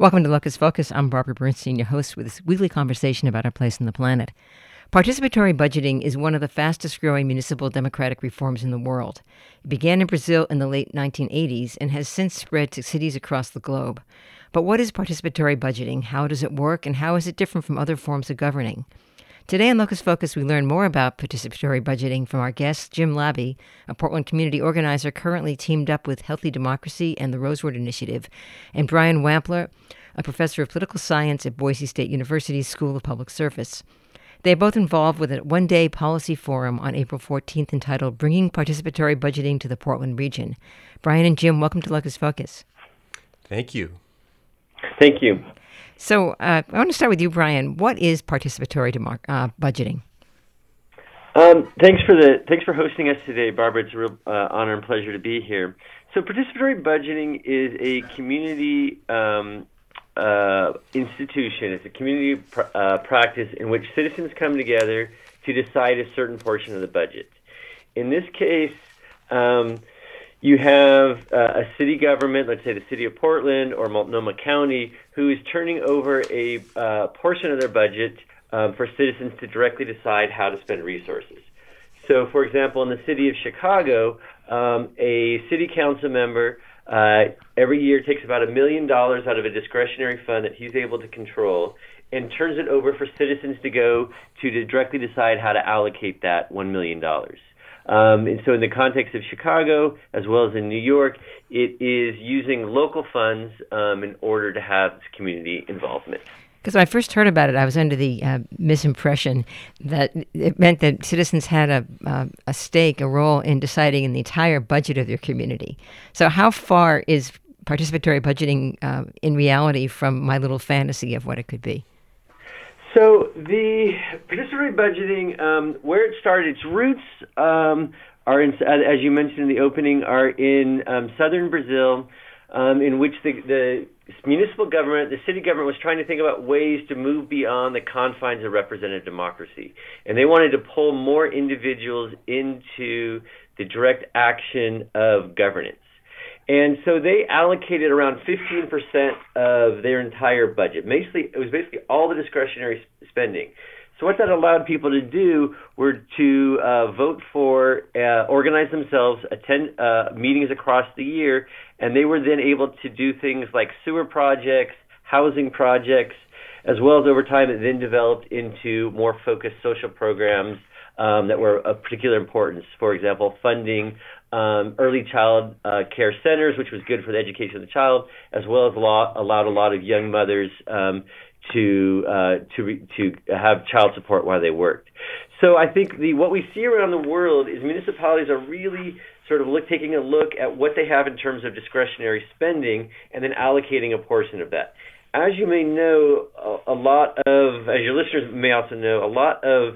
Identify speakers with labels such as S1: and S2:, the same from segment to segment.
S1: Welcome to Locus Focus. I'm Barbara Bernstein, your host with this weekly conversation about our place on the planet. Participatory budgeting is one of the fastest growing municipal democratic reforms in the world. It began in Brazil in the late 1980s and has since spread to cities across the globe. But what is participatory budgeting? How does it work? And how is it different from other forms of governing? Today on Locus Focus, we learn more about participatory budgeting from our guest, Jim Labby, a Portland community organizer currently teamed up with Healthy Democracy and the Rosewood Initiative, and Brian Wampler, a professor of political science at Boise State University's School of Public Service. They are both involved with a one-day policy forum on April 14th entitled Bringing Participatory Budgeting to the Portland Region. Brian and Jim, welcome to Locus Focus.
S2: Thank you.
S3: Thank you.
S1: So I want to start with you, Brian. What is participatory budgeting?
S3: Thanks for hosting us today, Barbara. It's a real honor and pleasure to be here. So participatory budgeting is a community institution. It's a community practice in which citizens come together to decide a certain portion of the budget. In this case, you have a city government, let's say the city of Portland or Multnomah County, who is turning over a portion of their budget for citizens to directly decide how to spend resources. So, for example, in the city of Chicago, a city council member every year takes about $1 million out of a discretionary fund that he's able to control and turns it over for citizens to go to directly decide how to allocate that $1 million. And so in the context of Chicago, as well as in New York, it is using local funds in order to have community involvement.
S1: Because when I first heard about it, I was under the misimpression that it meant that citizens had a stake, a role in deciding in the entire budget of their community. So how far is participatory budgeting in reality from my little fantasy of what it could be?
S3: So the participatory budgeting, where it started, its roots are in, as you mentioned in the opening, are in southern Brazil, in which the municipal government, the city government, was trying to think about ways to move beyond the confines of representative democracy. And they wanted to pull more individuals into the direct action of governance. And so they allocated around 15% of their entire budget. It was basically all the discretionary spending. So what that allowed people to do were to vote for, organize themselves, attend meetings across the year, and they were then able to do things like sewer projects, housing projects, as well as over time it then developed into more focused social programs that were of particular importance. For example, funding early child care centers, which was good for the education of the child, as well as allowed a lot of young mothers to have child support while they worked. So I think what we see around the world is municipalities are really sort of taking a look at what they have in terms of discretionary spending and then allocating a portion of that. As you may know, as your listeners may also know, a lot of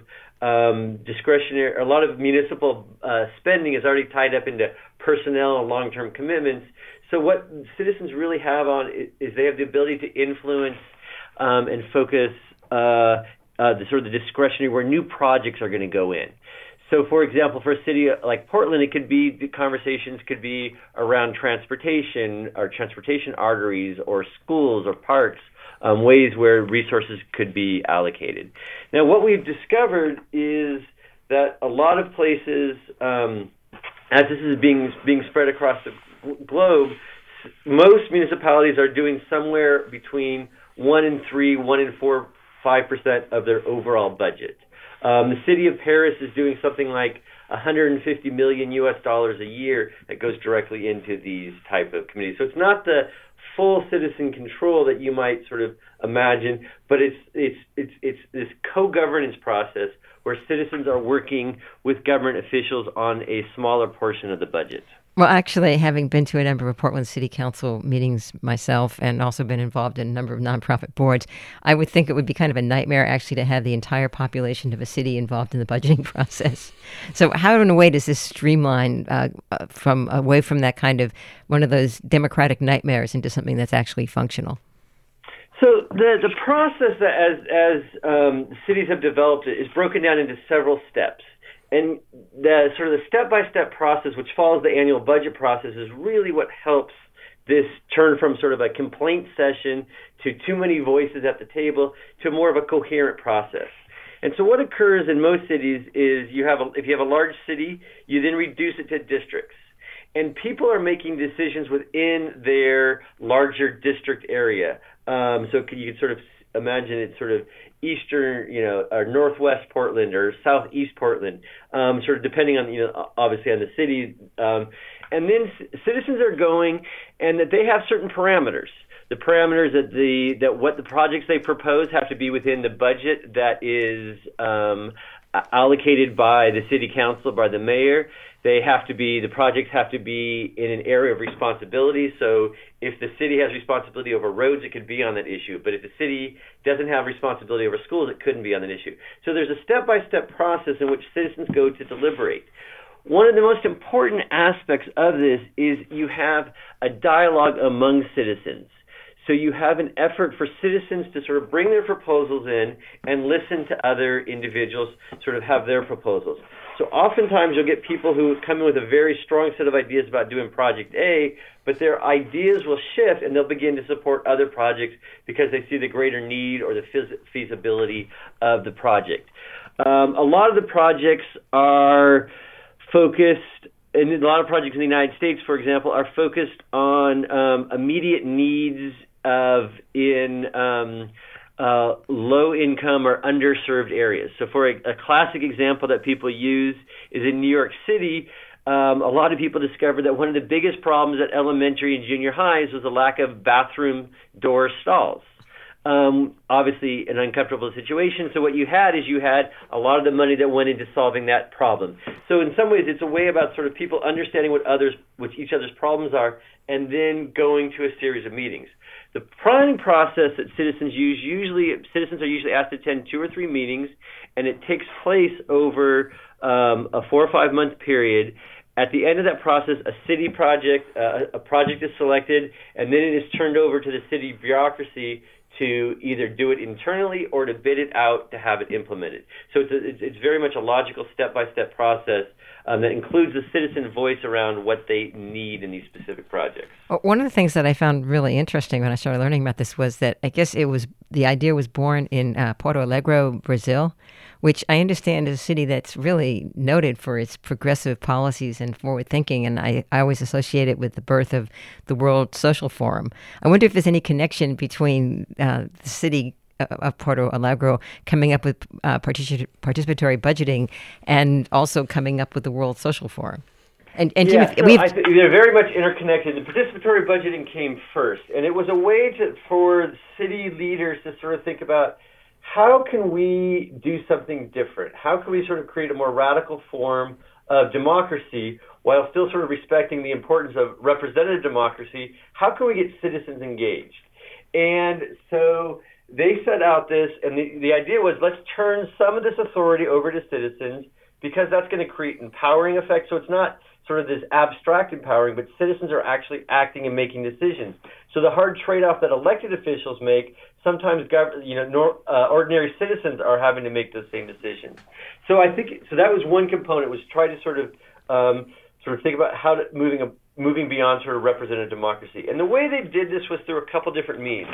S3: municipal spending is already tied up into personnel and long-term commitments. So what citizens really have on is they have the ability to influence and focus the discretionary where new projects are going to go in. So, for example, for a city like Portland, the conversations could be around transportation or transportation arteries or schools or parks, ways where resources could be allocated. Now, what we've discovered is that a lot of places, as this is being spread across the globe, most municipalities are doing somewhere between 1 and 3, 1 and 4, 5% of their overall budget. The city of Paris is doing something like $150 million a year that goes directly into these type of committees. So it's not the full citizen control that you might sort of imagine, but it's this co-governance process where citizens are working with government officials on a smaller portion of the budget.
S1: Well, actually, having been to a number of Portland City Council meetings myself and also been involved in a number of nonprofit boards, I would think it would be kind of a nightmare actually to have the entire population of a city involved in the budgeting process. So how, in a way, does this streamline away from that kind of one of those democratic nightmares into something that's actually functional?
S3: So the process as cities have developed it is broken down into several steps. And the sort of the step-by-step process, which follows the annual budget process, is really what helps this turned from sort of a complaint session to too many voices at the table to more of a coherent process. And so what occurs in most cities is if you have a large city, you then reduce it to districts. And people are making decisions within their larger district area. So you can sort of imagine it's sort of eastern, or northwest Portland or southeast Portland, sort of depending on, obviously on the city. And then citizens are going, and that they have certain parameters. The parameters that what the projects they propose have to be within the budget that is allocated by the city council, by the mayor. The projects have to be in an area of responsibility. So if the city has responsibility over roads, it could be on that issue. But if the city doesn't have responsibility over schools, it couldn't be on that issue. So there's a step-by-step process in which citizens go to deliberate. One of the most important aspects of this is you have a dialogue among citizens. So you have an effort for citizens to sort of bring their proposals in and listen to other individuals sort of have their proposals. So oftentimes you'll get people who come in with a very strong set of ideas about doing Project A, but their ideas will shift and they'll begin to support other projects because they see the greater need or the feasibility of the project. A lot of the projects are focused, and a lot of projects in the United States, for example, are focused on immediate needs in low-income or underserved areas. So for a classic example that people use is in New York City, a lot of people discovered that one of the biggest problems at elementary and junior highs was the lack of bathroom door stalls. Obviously an uncomfortable situation. So what you had a lot of the money that went into solving that problem. So in some ways, it's a way about sort of people understanding what each other's problems are, and then going to a series of meetings. The planning process that citizens are usually asked to attend 2 or 3 meetings, and it takes place over a 4 or 5 month period. At the end of that process, a project is selected, and then it is turned over to the city bureaucracy to either do it internally or to bid it out to have it implemented. So it's very much a logical step-by-step process that includes the citizen voice around what they need in these specific projects.
S1: Well, one of the things that I found really interesting when I started learning about this was that I guess the idea was born in Porto Alegre, Brazil, which I understand is a city that's really noted for its progressive policies and forward thinking, and I always associate it with the birth of the World Social Forum. I wonder if there's any connection between the city of Porto Alegre coming up with participatory budgeting and also coming up with the World Social Forum. And
S3: they're very much interconnected. The participatory budgeting came first, and it was a way for city leaders to sort of think about, how can we do something different? How can we sort of create a more radical form of democracy while still sort of respecting the importance of representative democracy? How can we get citizens engaged? And so they set out this, and the idea was, let's turn some of this authority over to citizens, because that's going to create empowering effects. So it's not sort of this abstract empowering, but citizens are actually acting and making decisions. So the hard trade-off that elected officials make, sometimes ordinary citizens are having to make those same decisions. So I think that was one component, was try to sort of think about how moving beyond sort of representative democracy. And the way they did this was through a couple different means.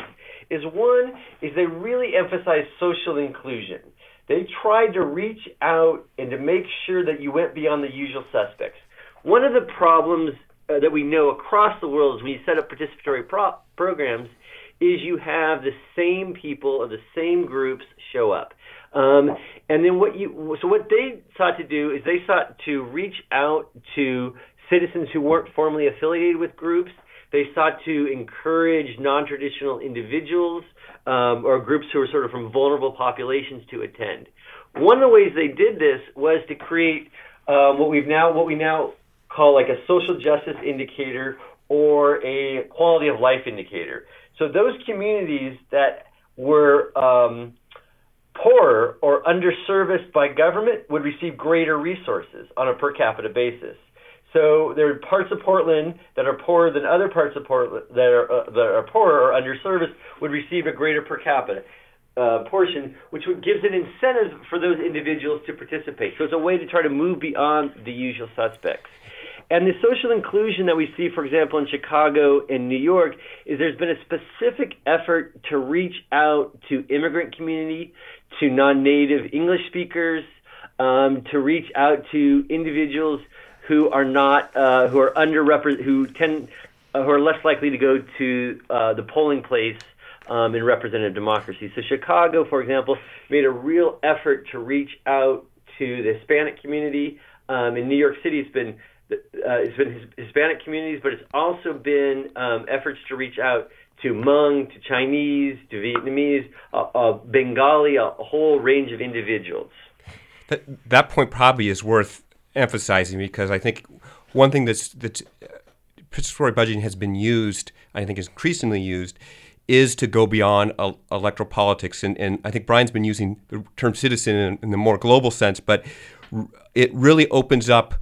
S3: One is they really emphasized social inclusion. They tried to reach out and to make sure that you went beyond the usual suspects. One of the problems that we know across the world is when you set up participatory programs is you have the same people or the same groups show up. And then what they sought to do is they sought to reach out to citizens who weren't formally affiliated with groups. They sought to encourage non-traditional individuals or groups who are sort of from vulnerable populations to attend. One of the ways they did this was to create what we now call like a social justice indicator or a quality of life indicator. So those communities that were poorer or underserviced by government would receive greater resources on a per capita basis. So there are parts of Portland that are poorer than other parts of Portland that are poorer or underserviced would receive a greater per capita portion, which gives an incentive for those individuals to participate. So it's a way to try to move beyond the usual suspects. And the social inclusion that we see, for example, in Chicago and New York, is there's been a specific effort to reach out to immigrant community, to non-native English speakers, to reach out to individuals who are not who are underrepresented, who are less likely to go to the polling place in representative democracy. So Chicago, for example, made a real effort to reach out to the Hispanic community. In New York City, it's been Hispanic communities, but it's also been efforts to reach out to Hmong, to Chinese, to Vietnamese, Bengali, a whole range of individuals.
S2: That point probably is worth emphasizing, because I think one thing that's participatory budgeting has been used, I think is increasingly used, is to go beyond electoral politics. And I think Brian's been using the term citizen in the more global sense, but it really opens up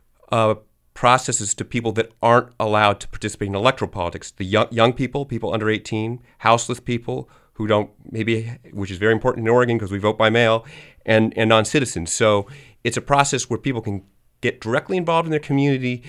S2: processes to people that aren't allowed to participate in electoral politics. The young people under 18, houseless people who don't, maybe, which is very important in Oregon because we vote by mail, and non-citizens. So it's a process where people can get directly involved in their community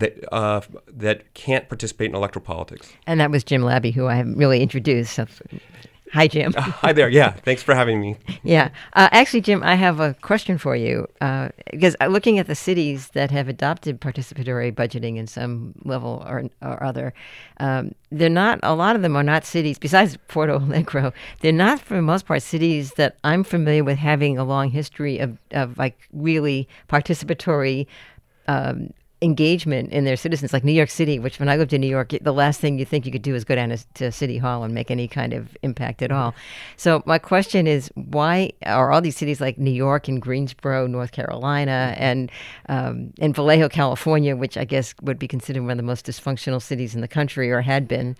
S2: that can't participate in electoral politics.
S1: And that was Jim Labby, who I haven't really introduced. So. Hi, Jim.
S2: Hi there. Yeah, thanks for having me.
S1: Yeah. Actually, Jim, I have a question for you. Because looking at the cities that have adopted participatory budgeting in some level or other, they're not, a lot of them are not cities, besides Porto Alegre, they're not, for the most part, cities that I'm familiar with having a long history of like really participatory engagement in their citizens, like New York City, which when I lived in New York, the last thing you think you could do is go down to City Hall and make any kind of impact at all. So my question is, why are all these cities like New York and Greensboro, North Carolina, and Vallejo, California, which I guess would be considered one of the most dysfunctional cities in the country, or had been,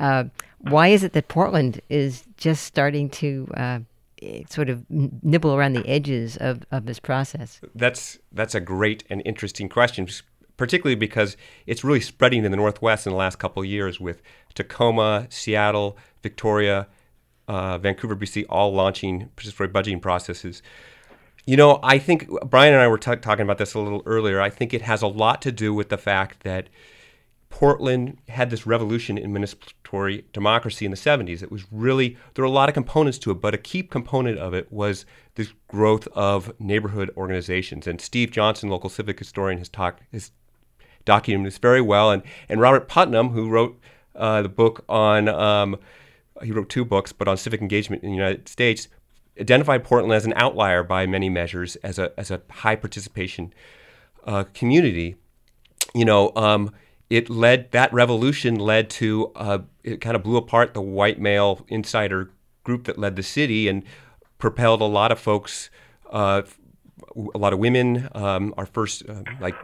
S1: why is it that Portland is just starting to sort of nibble around the edges of this process?
S2: That's a great and interesting question, particularly because it's really spreading in the Northwest in the last couple of years, with Tacoma, Seattle, Victoria, Vancouver, BC, all launching participatory budgeting processes. You know, I think Brian and I were talking about this a little earlier. I think it has a lot to do with the fact that Portland had this revolution in participatory democracy in the 70s. It was really, there were a lot of components to it, but a key component of it was this growth of neighborhood organizations. And Steve Johnson, local civic historian, has documented this very well. And Robert Putnam, who wrote the book on, he wrote two books, but on civic engagement in the United States, identified Portland as an outlier by many measures, as a high participation community. You know, that revolution led to, it kind of blew apart the white male insider group that led the city and propelled a lot of folks, a lot of women, our first, like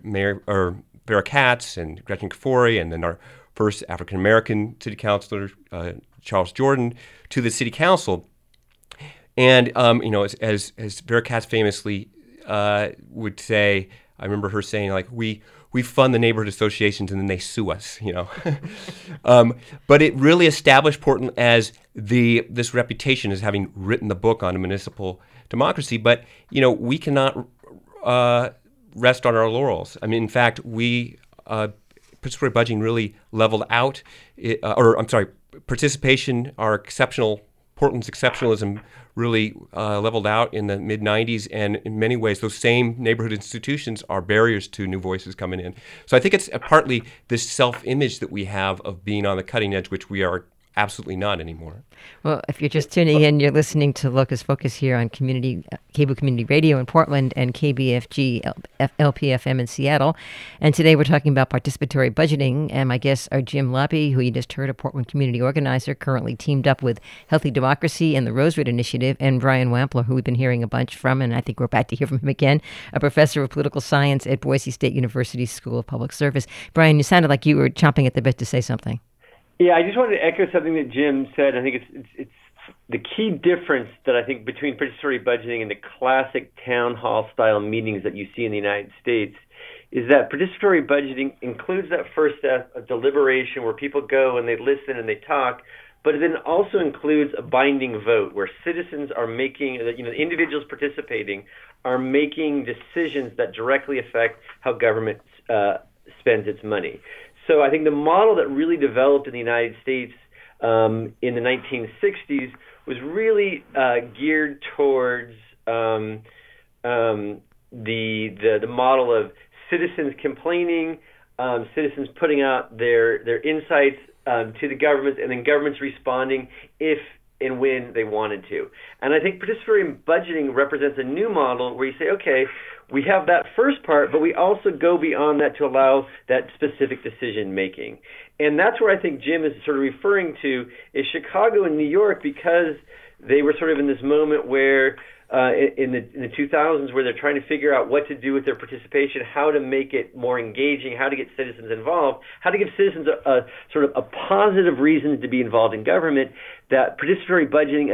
S2: Vera Katz and Gretchen Kafori, and then our first African-American city councilor, Charles Jordan, to the city council. And, you know, as Vera Katz famously would say, I remember her saying, like, we fund the neighborhood associations and then they sue us, you know. But it really established Portland as this reputation as having written the book on municipal democracy. But, you know, we cannot rest on our laurels. I mean, in fact, participatory budgeting really leveled out, participation, Portland's exceptionalism really leveled out in the mid-'90s, and in many ways those same neighborhood institutions are barriers to new voices coming in. So I think it's partly this self-image that we have of being on the cutting edge, which we are absolutely not anymore.
S1: Well, if you're just tuning in, you're listening to Locus Focus here on Cable Community Radio in Portland and KBFG LPFM in Seattle. And today we're talking about participatory budgeting. And my guests are Jim Labby, who you just heard, a Portland community organizer, currently teamed up with Healthy Democracy and the Rosewood Initiative, and Brian Wampler, who we've been hearing a bunch from, and I think we're about to hear from him again, a professor of political science at Boise State University School of Public Service. Brian, you sounded like you were chomping at the bit to say something.
S3: Yeah, I just wanted to echo something that Jim said. I think it's the key difference that I think between participatory budgeting and the classic town hall style meetings that you see in the United States is that participatory budgeting includes that first step of deliberation where people go and they listen and they talk, but it then also includes a binding vote where citizens are making, individuals participating are making decisions that directly affect how government spends its money. So I think the model that really developed in the United States in the 1960s was really geared towards the model of citizens complaining, citizens putting out their insights to the governments, and then governments responding if and when they wanted to. And I think participatory budgeting represents a new model where you say, okay, we have that first part, but we also go beyond that to allow that specific decision making. And that's where I think Jim is sort of referring to is Chicago and New York, because they were sort of in this moment where in the 2000s where they're trying to figure out what to do with their participation, how to make it more engaging, how to get citizens involved, how to give citizens a sort of a positive reason to be involved in government, that participatory budgeting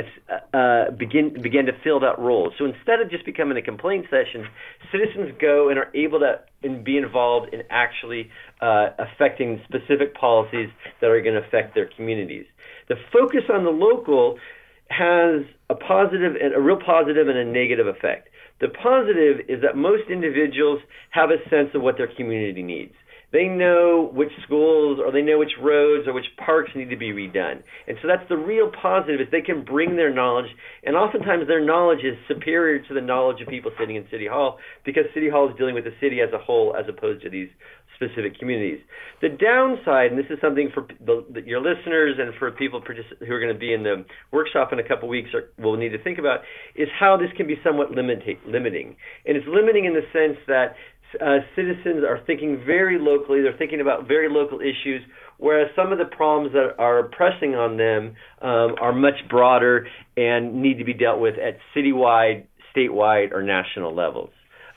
S3: began to fill that role. So instead of just becoming a complaint session, citizens go and are able to be involved in actually affecting specific policies that are going to affect their communities. The focus on the local has a real positive and a negative effect. The positive is that most individuals have a sense of what their community needs. They know which schools or they know which roads or which parks need to be redone. And so that's the real positive, is they can bring their knowledge, and oftentimes their knowledge is superior to the knowledge of people sitting in City Hall, because City Hall is dealing with the city as a whole as opposed to these specific communities. The downside, and this is something for your listeners and for people who are going to be in the workshop in a couple weeks will need to think about, is how this can be somewhat limiting. And it's limiting in the sense that citizens are thinking very locally. They're thinking about very local issues, whereas some of the problems that are pressing on them are much broader and need to be dealt with at citywide, statewide, or national levels.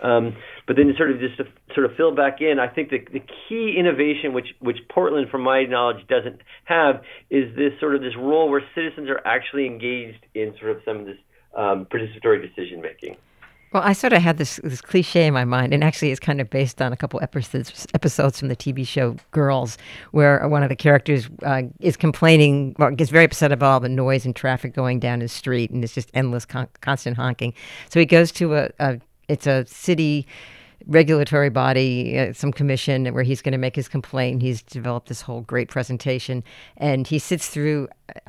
S3: But then sort of just to sort of fill back in, I think the key innovation which Portland, from my knowledge, doesn't have is this role where citizens are actually engaged in sort of some of this participatory decision making.
S1: Well, I sort of had this cliche in my mind, and actually it's kind of based on a couple episodes from the TV show Girls, where one of the characters is complaining, or gets very upset about all the noise and traffic going down his street, and it's just endless, constant honking. So he goes to it's a city regulatory body, some commission, where he's going to make his complaint. He's developed this whole great presentation, and he sits through,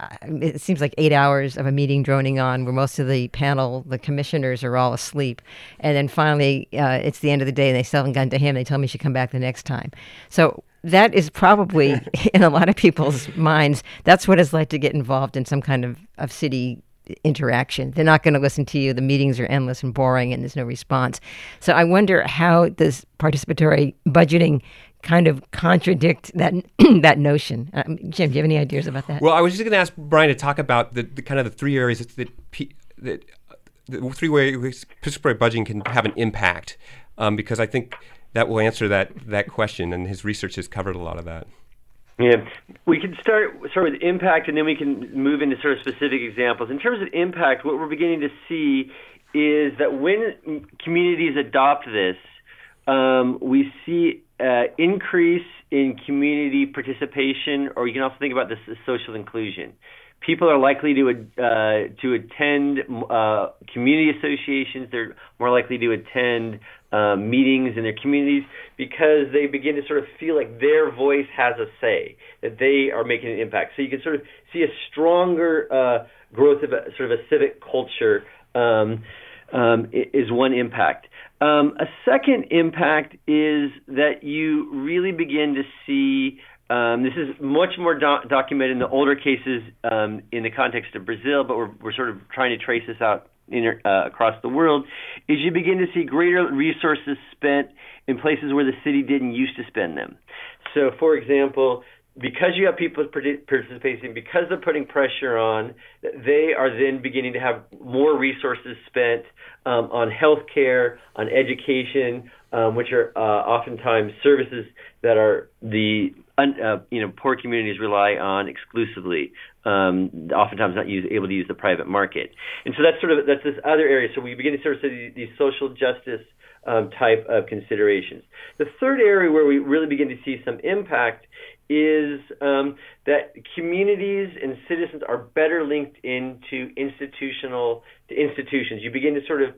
S1: it seems like 8 hours of a meeting droning on, where most of the panel, the commissioners, are all asleep. And then finally, it's the end of the day, and they sell a gun to him. They tell him he should come back the next time. So that is probably, in a lot of people's minds, that's what it's like to get involved in some kind of city interaction. They're not going to listen to you. The meetings are endless and boring, and there's no response. So I wonder how does participatory budgeting kind of contradict that that notion? Jim, do you have any ideas about that?
S2: Well, I was just going to ask Brian to talk about the kind of the three areas that the three ways participatory budgeting can have an impact, because I think that will answer that question, and his research has covered a lot of that.
S3: Yeah, we can start with impact, and then we can move into sort of specific examples. In terms of impact, what we're beginning to see is that when communities adopt this, we see increase in community participation, or you can also think about this as social inclusion. People are likely to attend community associations. They're more likely to attend meetings in their communities, because they begin to sort of feel like their voice has a say, that they are making an impact. So you can sort of see a stronger growth of a sort of a civic culture is one impact. A second impact is that you really begin to see, this is much more documented in the older cases in the context of Brazil, but we're sort of trying to trace this out across the world, is you begin to see greater resources spent in places where the city didn't used to spend them. So, for example, because you have people participating, because they're putting pressure on, they are then beginning to have more resources spent on healthcare, on education, which are oftentimes services that are the poor communities rely on exclusively. Oftentimes not able to use the private market, and so that's this other area. So we begin to sort of see these social justice type of considerations. The third area where we really begin to see some impact is that communities and citizens are better linked into institutions. You begin to sort of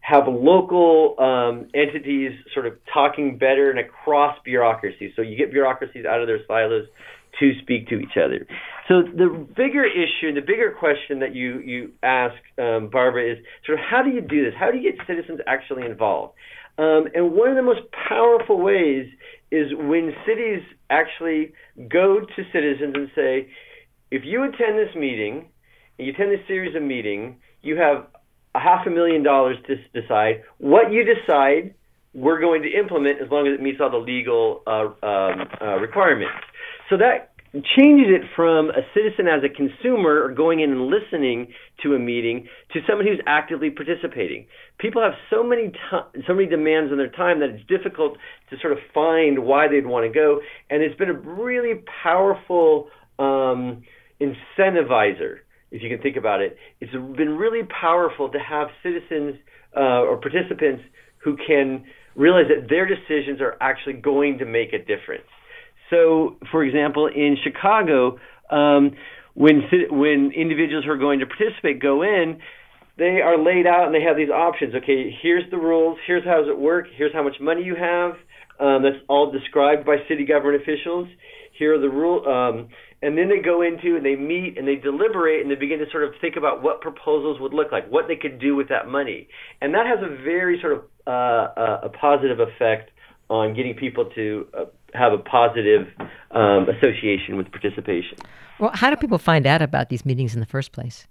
S3: have local entities sort of talking better and across bureaucracies. So you get bureaucracies out of their silos to speak to each other. So the bigger issue, the bigger question that you ask, Barbara, is sort of how do you do this? How do you get citizens actually involved? And one of the most powerful ways is when cities actually go to citizens and say, if you attend this meeting, and you attend this series of meetings, you have $500,000 to decide. What you decide, we're going to implement as long as it meets all the legal requirements. So that changes it from a citizen as a consumer or going in and listening to a meeting to someone who's actively participating. People have so many demands on their time that it's difficult to sort of find why they'd want to go. And it's been a really powerful incentivizer, if you can think about it. It's been really powerful to have citizens or participants who can realize that their decisions are actually going to make a difference. So, for example, in Chicago, when individuals who are going to participate go in, they are laid out and they have these options. Okay, here's the rules. Here's how does it work. Here's how much money you have. That's all described by city government officials. Here are the rules. And then they go into and they meet and they deliberate and they begin to sort of think about what proposals would look like, what they could do with that money. And that has a very sort of a positive effect on getting people to have a positive association with participation.
S1: Well, how do people find out about these meetings in the first place?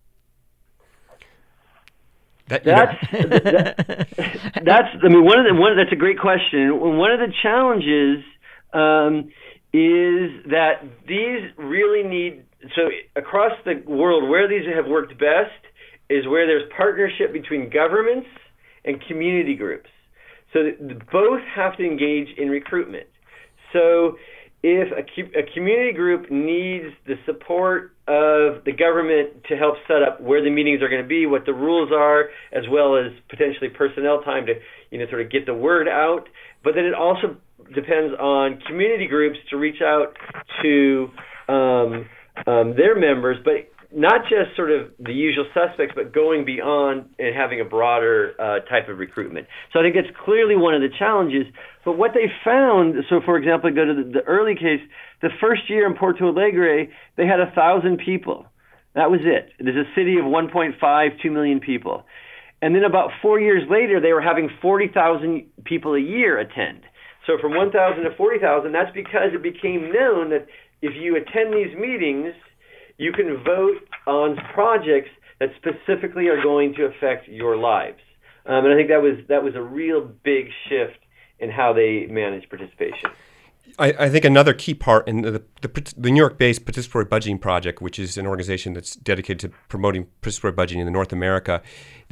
S3: That's a great question. One of the challenges is that these really need, so across the world, where these have worked best is where there's partnership between governments and community groups. So both have to engage in recruitment. So if a community group needs the support of the government to help set up where the meetings are going to be, what the rules are, as well as potentially personnel time to sort of get the word out, but then it also depends on community groups to reach out to their members, but not just sort of the usual suspects, but going beyond and having a broader type of recruitment. So I think that's clearly one of the challenges. But what they found, so for example, go to the early case, the first year in Porto Alegre, they had 1,000 people. That was it. There's a city of 1.5, 2 million people. And then about 4 years later, they were having 40,000 people a year attend. So from 1,000 to 40,000, that's because it became known that if you attend these meetings, you can vote on projects that specifically are going to affect your lives. And I think that was a real big shift in how they manage participation.
S2: I think another key part in the New York-based Participatory Budgeting Project, which is an organization that's dedicated to promoting participatory budgeting in North America,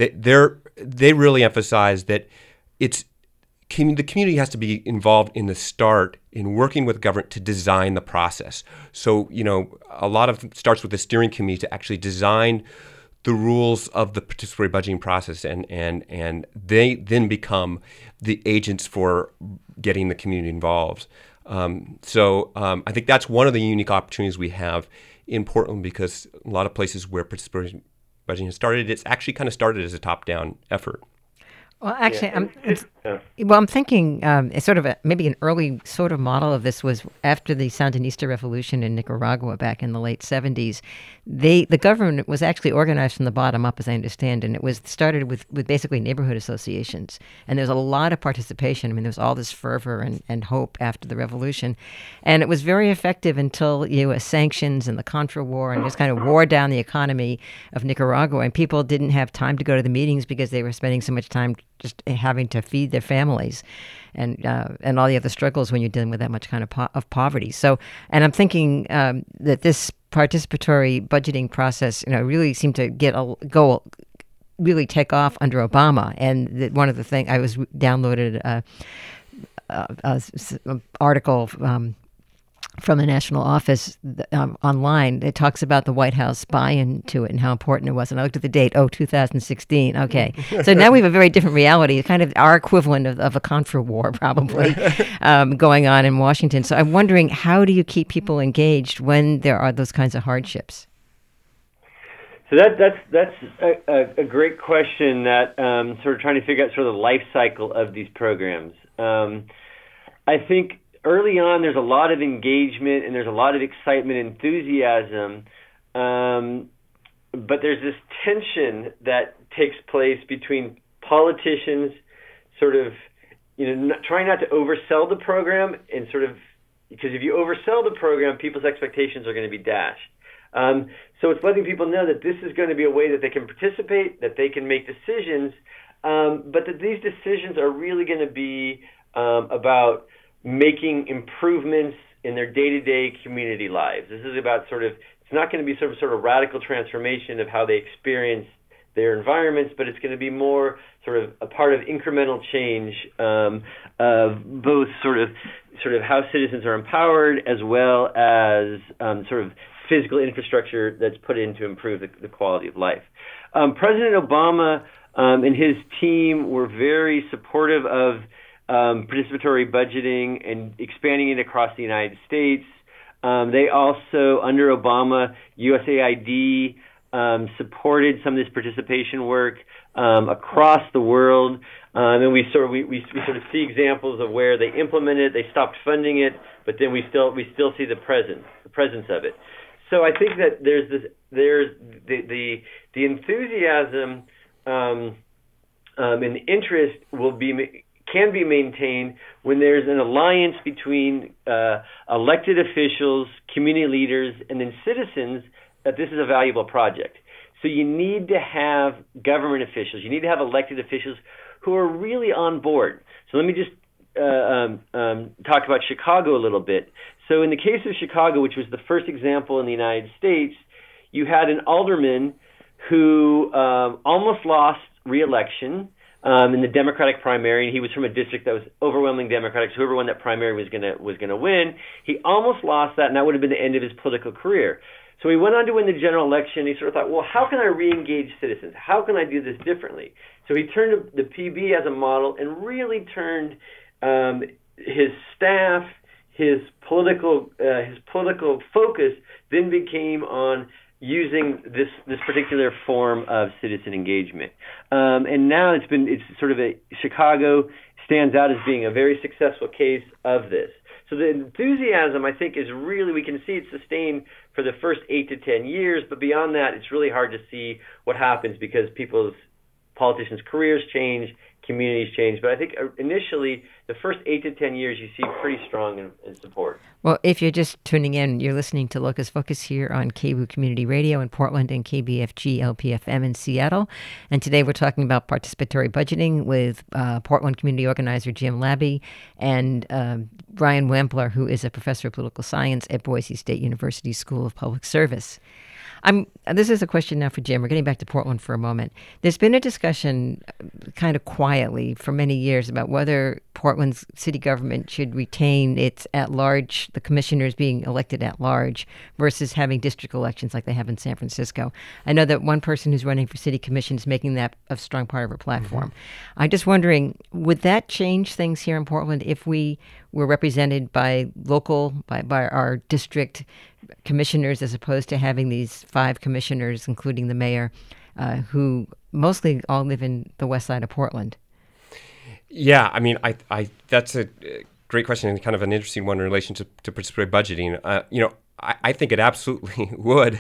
S2: they really emphasize that the community has to be involved in the start in working with government to design the process. So, a lot of it starts with the steering committee to actually design the rules of the participatory budgeting process, and they then become the agents for getting the community involved. So I think that's one of the unique opportunities we have in Portland, because a lot of places where participatory budgeting has started, it's actually kind of started as a top-down effort.
S1: Well, actually, I'm thinking sort of maybe an early sort of model of this was after the Sandinista revolution in Nicaragua back in the late 70s. The government was actually organized from the bottom up, as I understand, and it was started with basically neighborhood associations. And there's a lot of participation. I mean, there was all this fervor and hope after the revolution. And it was very effective until U.S. sanctions and the Contra War and just kind of wore down the economy of Nicaragua. And people didn't have time to go to the meetings because they were spending so much time just having to feed their families and all the other struggles when you're dealing with that much kind of poverty. So, and I'm thinking that this participatory budgeting process, really seemed to really take off under Obama. And one of the things, I was downloaded an article from the national office online. It talks about the White House buy-in to it and how important it was. And I looked at the date, 2016. Okay. So now we have a very different reality, kind of our equivalent of a Contra War probably going on in Washington. So I'm wondering, how do you keep people engaged when there are those kinds of hardships?
S3: So that's a great question. That sort of trying to figure out sort of the life cycle of these programs. I think early on there's a lot of engagement and there's a lot of excitement, enthusiasm, but there's this tension that takes place between politicians, sort of, trying not to oversell the program, and sort of, because if you oversell the program, people's expectations are going to be dashed. So it's letting people know that this is going to be a way that they can participate, that they can make decisions, but that these decisions are really going to be about making improvements in their day-to-day community lives. This is about it's not going to be sort of radical transformation of how they experience their environments, but it's going to be more sort of a part of incremental change of both sort of how citizens are empowered, as well as sort of physical infrastructure that's put in to improve the quality of life. President Obama and his team were very supportive of participatory budgeting and expanding it across the United States. They also, under Obama, USAID supported some of this participation work across the world, and we sort of see examples of where they implemented it. They stopped funding it, but then we still see the presence of it. So I think that there's the enthusiasm and the interest can be maintained when there's an alliance between elected officials, community leaders, and then citizens, that this is a valuable project. So you need to have government officials, you need to have elected officials who are really on board. So let me just talk about Chicago a little bit. So in the case of Chicago, which was the first example in the United States, you had an alderman who almost lost re-election in the Democratic primary, and he was from a district that was overwhelmingly Democratic. So whoever won that primary was going to win. He almost lost that, and that would have been the end of his political career. So he went on to win the general election. He sort of thought, well, how can I re-engage citizens? How can I do this differently? So he turned to the PB as a model and really turned his staff, his political focus then became on using this particular form of citizen engagement. And now Chicago stands out as being a very successful case of this. So the enthusiasm, I think, is really, we can see it sustained for the first 8 to 10 years, but beyond that, it's really hard to see what happens because politicians' careers change, communities change. But I think initially, the first 8 to 10 years, you see pretty strong in support.
S1: Well, if you're just tuning in, you're listening to Locus Focus here on KBOO Community Radio in Portland and KBFG LPFM in Seattle. And today we're talking about participatory budgeting with Portland community organizer Jim Labbe and Brian Wampler, who is a professor of political science at Boise State University School of Public Service. This is a question now for Jim. We're getting back to Portland for a moment. There's been a discussion kind of quietly for many years about whether Portland's city government should retain its at-large, the commissioners being elected at-large, versus having district elections like they have in San Francisco. I know that one person who's running for city commission is making that a strong part of her platform. Mm-hmm. I'm just wondering, would that change things here in Portland if we were represented by our district commissioners as opposed to having these 5 commissioners, including the mayor, who mostly all live in the west side of Portland?
S2: Yeah, I mean, I that's a great question and kind of an interesting one in relation to participatory budgeting. I think it absolutely would.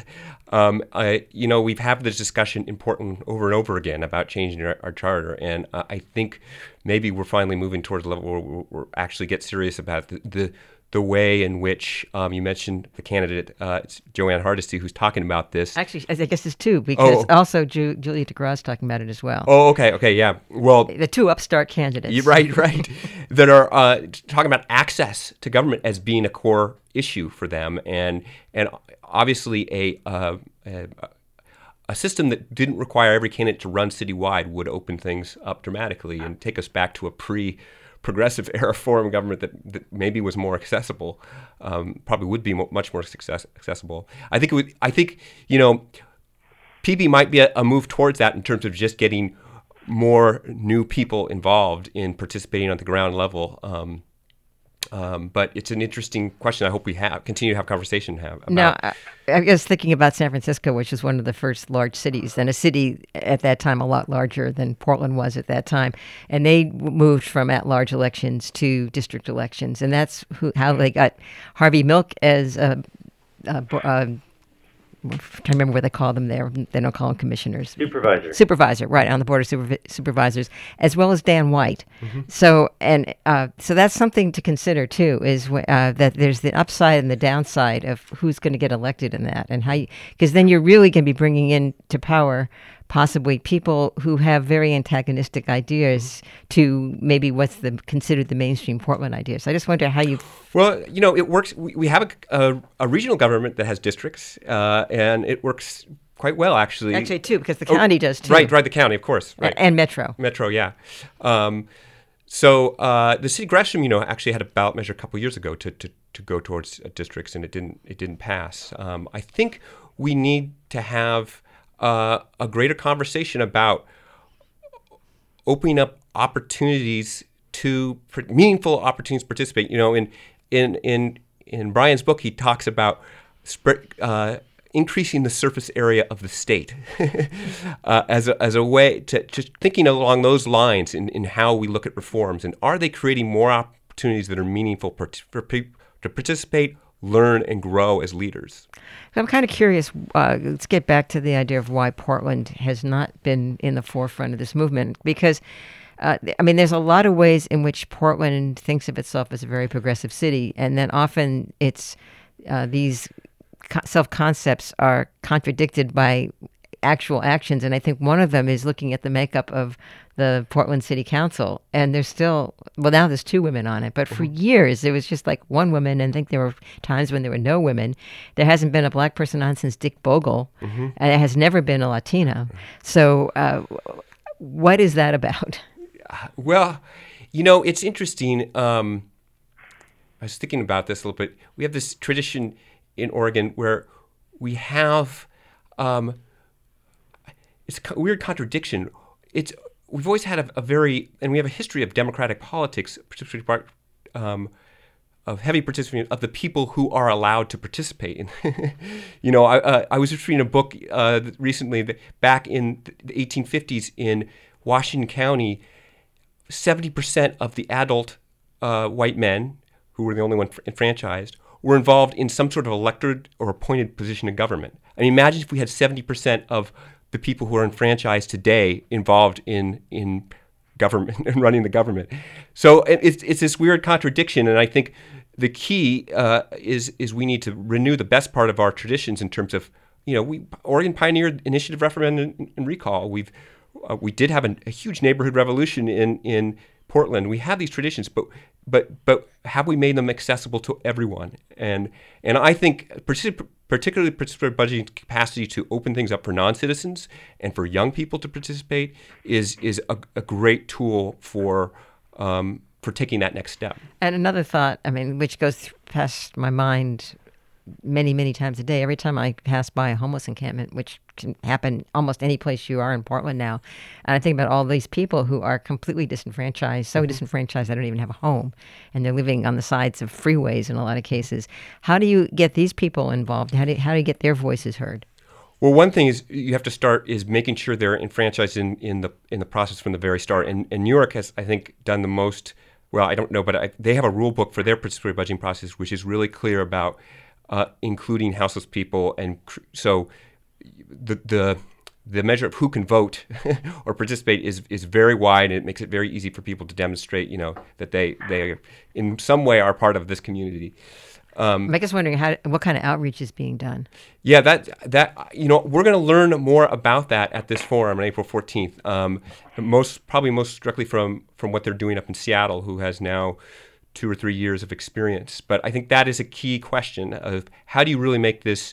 S2: We've had this discussion in Portland over and over again about changing our charter, and I think maybe we're finally moving towards a level where we're actually get serious about the way in which you mentioned the candidate, it's Joanne Hardesty, who's talking about this.
S1: Actually, I guess it's 2, because also Julia DeGrasse talking about it as well.
S2: Oh, okay, yeah. Well,
S1: the 2 upstart candidates.
S2: Right, that are talking about access to government as being a core issue for them, and obviously a system that didn't require every candidate to run citywide would open things up dramatically and take us back to a progressive era form of government that maybe was more accessible, probably would be much more accessible. I think PB might be a move towards that in terms of just getting more new people involved in participating on the ground level. But it's an interesting question. I hope we continue to have conversation about.
S1: No, I was thinking about San Francisco, which was one of the first large cities, and a city at that time a lot larger than Portland was at that time. And they moved from at-large elections to district elections, and that's how they got Harvey Milk as I'm trying to remember what they call them there. They don't call them commissioners. Supervisor, right, on the Board of Supervisors, as well as Dan White. Mm-hmm. So that's something to consider, too, is that there's the upside and the downside of who's going to get elected in that. And how, because then you're really going to be bringing into power possibly people who have very antagonistic ideas to maybe what's considered the mainstream Portland ideas. I just wonder how you...
S2: Well, it works. We have a regional government that has districts, and it works quite well, actually.
S1: Actually, too, because the county does, too.
S2: Right, the county, of course. Right.
S1: And Metro.
S2: Metro, yeah. So the city of Gresham, actually had a ballot measure a couple years ago to go towards districts, and it didn't pass. I think we need to have a greater conversation about opening up opportunities meaningful opportunities to participate. In Brian's book, he talks about increasing the surface area of the state as a way to just thinking along those lines in how we look at reforms, and are they creating more opportunities that are meaningful for people to participate, learn, and grow as leaders.
S1: I'm kind of curious. Let's get back to the idea of why Portland has not been in the forefront of this movement, because there's a lot of ways in which Portland thinks of itself as a very progressive city, and then often it's these self-concepts are contradicted by actual actions. And I think one of them is looking at the makeup of the Portland City Council. And there's still, now there's 2 women on it, but for years it was just like one woman, and I think there were times when there were no women. There hasn't been a black person on since Dick Bogle, and it has never been a Latina. So what is that about?
S2: Well, it's interesting. I was thinking about this a little bit. We have this tradition in Oregon where we have it's a weird contradiction. We've always had and we have a history of democratic politics, particularly of heavy participation of the people who are allowed to participate. I was just reading a book recently that back in the 1850s in Washington County, 70% of the adult white men, who were the only one enfranchised, were involved in some sort of elected or appointed position in government. I mean, imagine if we had 70% of the people who are enfranchised today involved in government and running the government. So it's this weird contradiction, and I think the key is we need to renew the best part of our traditions in terms of, Oregon pioneered initiative, referendum, and recall. We did have a huge neighborhood revolution in Portland. We have these traditions, but have we made them accessible to everyone? And I think particularly participatory budgeting capacity to open things up for non-citizens and for young people to participate is a great tool for taking that next step.
S1: And another thought, which goes past my mind many, many times a day, every time I pass by a homeless encampment, which can happen almost any place you are in Portland now, and I think about all these people who are completely disenfranchised, disenfranchised they don't even have a home, and they're living on the sides of freeways in a lot of cases. How do you get these people involved? How do you get their voices heard?
S2: Well, one thing is you have to start is making sure they're enfranchised in the process from the very start. And New York has, I think, done the most. Well, I don't know, but they have a rule book for their participatory budgeting process, which is really clear about including houseless people, and so the measure of who can vote or participate is very wide, and it makes it very easy for people to demonstrate, that they in some way are part of this community.
S1: I'm just wondering what kind of outreach is being done.
S2: Yeah, that we're going to learn more about that at this forum on April 14th. Probably most directly from what they're doing up in Seattle, who has now 2 or 3 years of experience. But I think that is a key question of how do you really make this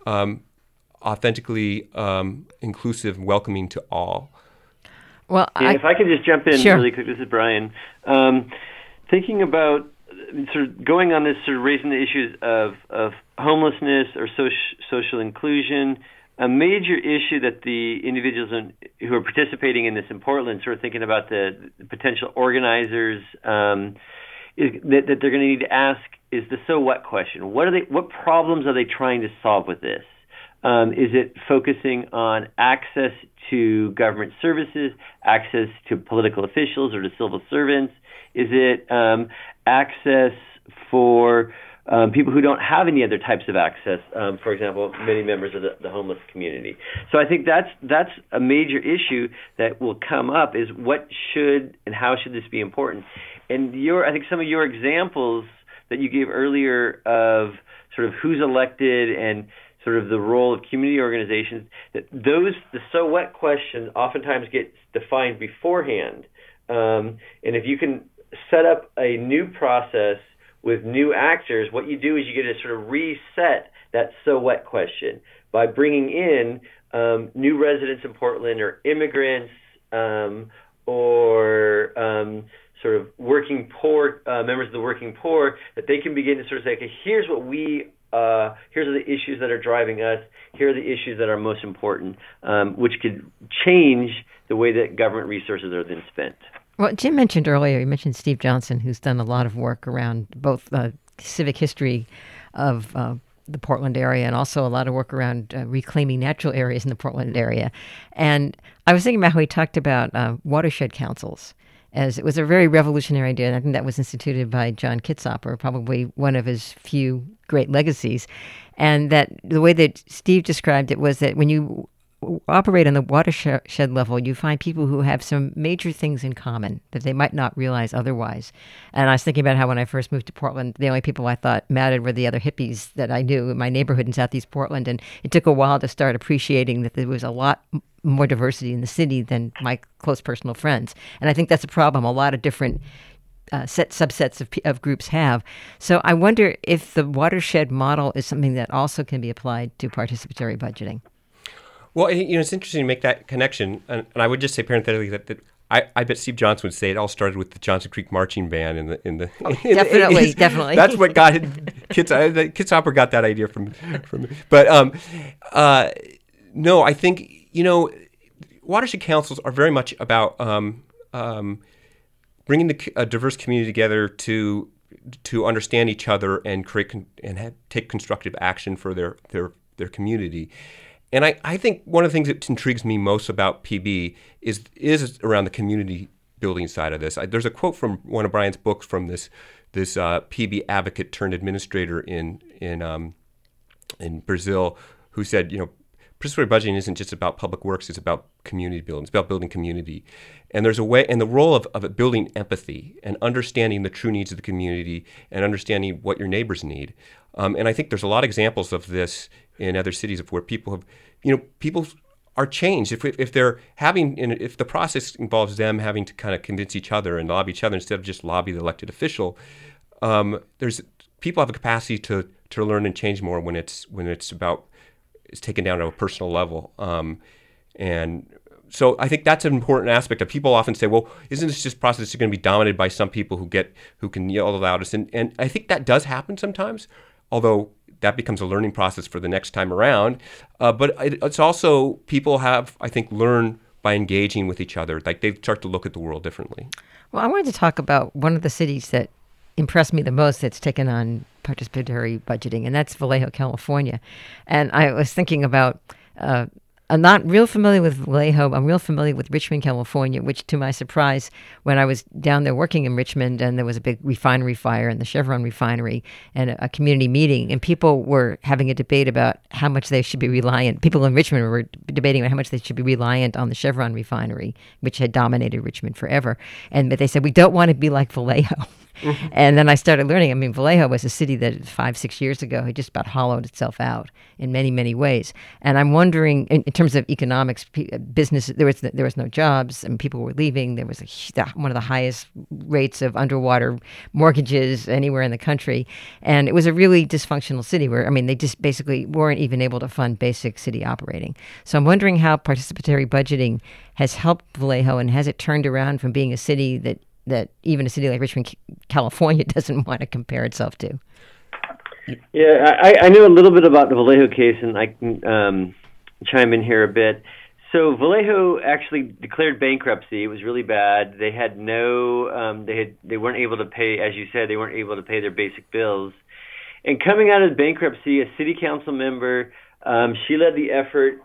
S2: authentically inclusive, welcoming to all.
S1: Well,
S3: if I could just jump in
S1: Sure.
S3: really quick, this is Brian. Thinking about sort of going on this, sort of raising the issues of homelessness or social inclusion, a major issue that the individuals who are participating in this in Portland, sort of thinking about the potential organizers, that they're going to need to ask is the so what question. What problems are they trying to solve with this? Is it focusing on access to government services, access to political officials or to civil servants? Is it access for people who don't have any other types of access? For example, many members of the homeless community. So I think that's a major issue that will come up: is what should and how should this be important? And I think some of your examples that you gave earlier of sort of who's elected and sort of the role of community organizations, the so what question oftentimes gets defined beforehand. And if you can set up a new process with new actors, what you do is you get to sort of reset that so what question by bringing in new residents in Portland or immigrants or sort of working poor, members of the working poor, that they can begin to sort of say, okay, here's are the issues that are driving us. Here are the issues that are most important, which could change the way that government resources are then spent.
S1: Well, Jim mentioned earlier, you mentioned Steve Johnson, who's done a lot of work around both civic history of the Portland area and also a lot of work around reclaiming natural areas in the Portland area. And I was thinking about how he talked about watershed councils, as it was a very revolutionary idea, and I think that was instituted by John Kitzhaber, probably one of his few great legacies. And that the way that Steve described it was that when you operate on the watershed level, you find people who have some major things in common that they might not realize otherwise. And I was thinking about how when I first moved to Portland, the only people I thought mattered were the other hippies that I knew in my neighborhood in Southeast Portland. And it took a while to start appreciating that there was a lot more diversity in the city than my close personal friends. And I think that's a problem a lot of different subsets of groups have. So I wonder if the watershed model is something that also can be applied to participatory budgeting.
S2: Well, it's interesting to make that connection, and I would just say parenthetically that I bet Steve Johnson would say it all started with the Johnson Creek Marching Band in the
S1: definitely.
S2: That's what got Kitzhaber got that idea from. But no, I think watershed councils are very much about bringing a diverse community together to understand each other and create take constructive action for their community. And I think one of the things that intrigues me most about PB is around the community building side of this. There's a quote from one of Brian's books from this PB advocate turned administrator in Brazil, who said, participatory budgeting isn't just about public works; it's about community building. It's about building community, and there's a way, and the role of it building empathy and understanding the true needs of the community and understanding what your neighbors need. And I think there's a lot of examples of this in other cities of where people have, people are changed if the process involves them having to kind of convince each other and lobby each other instead of just lobby the elected official. People have a capacity to learn and change more when it's taken down to a personal level. And so I think that's an important aspect of people often say, well, isn't this just process going to be dominated by some people who can yell the loudest? And I think that does happen sometimes, although that becomes a learning process for the next time around. But it's also people have, I think, learn by engaging with each other. Like they start to look at the world differently.
S1: Well, I wanted to talk about one of the cities that impressed me the most that's taken on participatory budgeting, and that's Vallejo, California. And I was thinking about, I'm not real familiar with Vallejo. I'm real familiar with Richmond, California, which to my surprise, when I was down there working in Richmond and there was a big refinery fire in the Chevron refinery and a community meeting, and people were having a debate about how much they should be reliant. People in Richmond were debating about how much they should be reliant on the Chevron refinery, which had dominated Richmond forever. But they said, we don't want to be like Vallejo. Mm-hmm. And then I started learning. Vallejo was a city that 5-6 years ago had just about hollowed itself out in many, many ways. And I'm wondering, in terms of economics, business, there was no jobs, and people were leaving. There was one of the highest rates of underwater mortgages anywhere in the country, and it was a really dysfunctional city where they just basically weren't even able to fund basic city operating. So I'm wondering how participatory budgeting has helped Vallejo, and has it turned around from being a city that even a city like Richmond, California doesn't want to compare itself to?
S3: Yeah, I know a little bit about the Vallejo case, and I can chime in here a bit. So Vallejo actually declared bankruptcy. It was really bad. They had they weren't able to pay, as you said, they weren't able to pay their basic bills. And coming out of bankruptcy, a city council member, she led the effort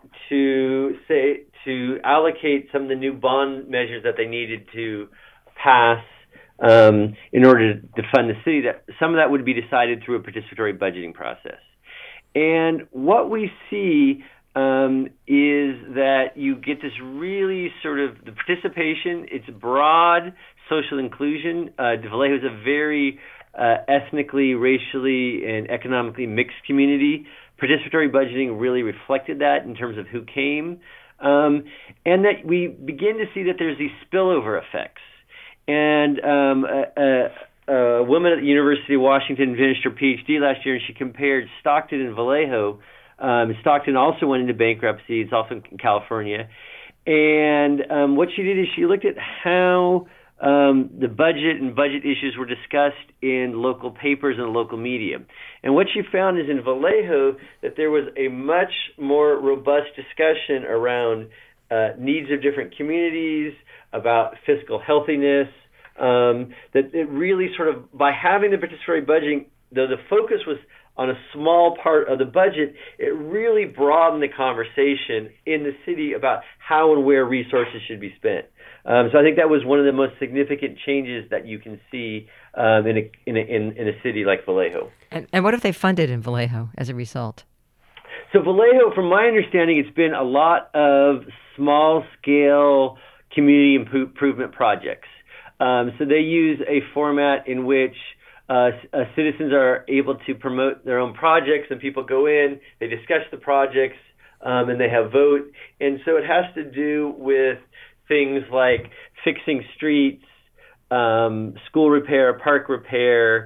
S3: to allocate some of the new bond measures that they needed to pass in order to fund the city. That some of that would be decided through a participatory budgeting process. And what we see is that you get this really sort of the participation. It's broad social inclusion. Vallejo is a very ethnically, racially, and economically mixed community. Participatory budgeting really reflected that in terms of who came, and that we begin to see that there's these spillover effects. And a woman at the University of Washington finished her PhD last year, and she compared Stockton and Vallejo. Stockton also went into bankruptcy. It's also in California. And what she did is she looked at how the budget and budget issues were discussed in local papers and local media. And what she found is in Vallejo that there was a much more robust discussion around needs of different communities, about fiscal healthiness, that it really sort of, by having the participatory budgeting, though the focus was on a small part of the budget, it really broadened the conversation in the city about how and where resources should be spent. So I think that was one of the most significant changes that you can see in a city like Vallejo.
S1: And what have they funded in Vallejo as a result?
S3: So Vallejo, from my understanding, it's been a lot of small-scale community improvement projects. So they use a format in which citizens are able to promote their own projects, and people go in, they discuss the projects, and they have vote. And so it has to do with things like fixing streets, school repair, park repair.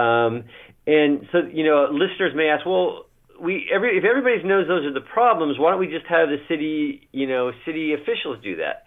S3: And so, listeners may ask, well, if everybody knows those are the problems, why don't we just have the city officials do that?